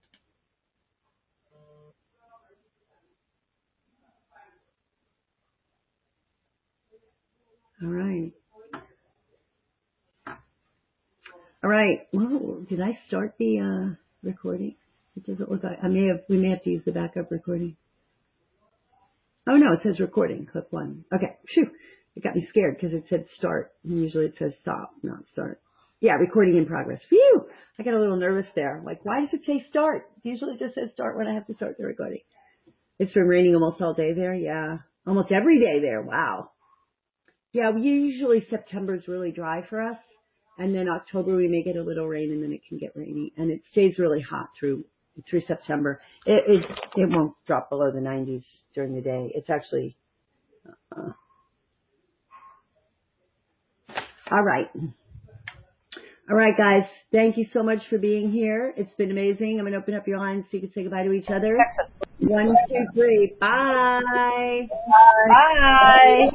[SPEAKER 1] All right. Well, did I start the recording? It doesn't look like we may have to use the backup recording. Oh no, it says recording, clip 1. Okay, phew. It got me scared because it said start. And usually it says stop, not start. Yeah, recording in progress. Phew! I got a little nervous there. Like, why does it say start? Usually it just says start when I have to start the recording. It's been raining almost all day there. Yeah, almost every day there. Wow. Yeah, usually September's really dry for us. And then October we may get a little rain and then it can get rainy. And it stays really hot through September. It won't drop below the 90s during the day. It's actually, all right. All right, guys. Thank you so much for being here. It's been amazing. I'm going to open up your lines so you can say goodbye to each other. 1, 2, 3. Bye.
[SPEAKER 3] Bye.